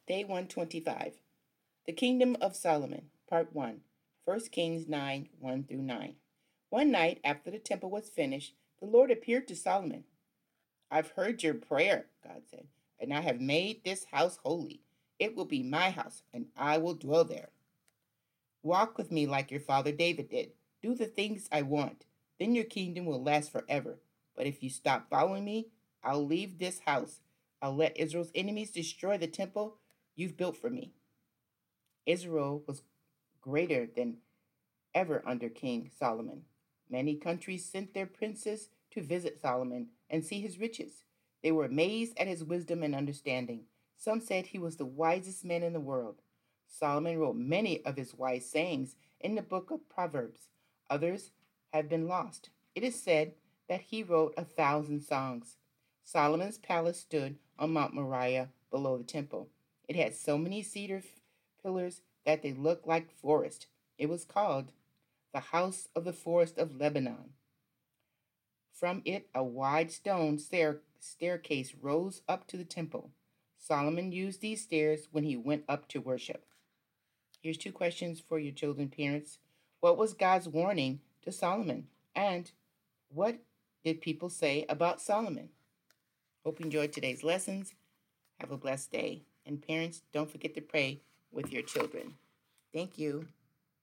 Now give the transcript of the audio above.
Day 125. The Kingdom of Solomon, Part 1. 1 Kings 9 1 through 9. One night after the temple was finished, the Lord appeared to Solomon. I've heard your prayer, God said, and I have made this house holy. It will be my house, and I will dwell there. Walk with me like your father David did. Do the things I want. Then your kingdom will last forever. But if you stop following me, I'll leave this house. I'll let Israel's enemies destroy the temple you've built for me. Israel was greater than ever under King Solomon. Many countries sent their princes to visit Solomon and see his riches. They were amazed at his wisdom and understanding. Some said he was the wisest man in the world. Solomon wrote many of his wise sayings in the book of Proverbs. Others have been lost. It is said that he wrote 1,000 songs. Solomon's palace stood on Mount Moriah below the temple. It had so many cedar pillars that they looked like forest. It was called the house of the forest of Lebanon. From it, a wide stone staircase rose up to the temple. Solomon used these stairs when he went up to worship. Here's 2 questions for your children, parents. What was God's warning to Solomon? And what did people say about Solomon? Hope you enjoyed today's lessons. Have a blessed day. And parents, don't forget to pray with your children. Thank you.